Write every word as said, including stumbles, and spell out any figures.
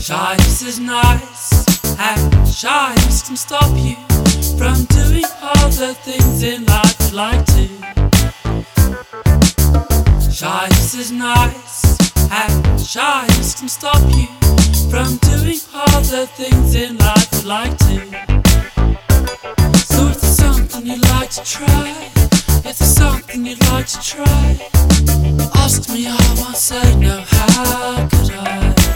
Shyness is nice, and shyness can stop you from doing all the things in life you like to. Shyness is nice, and shyness can stop you from doing all the things in life you like to. So if there's something you'd like to try, if there's something you'd like to try, ask me, I won't say no, how could I?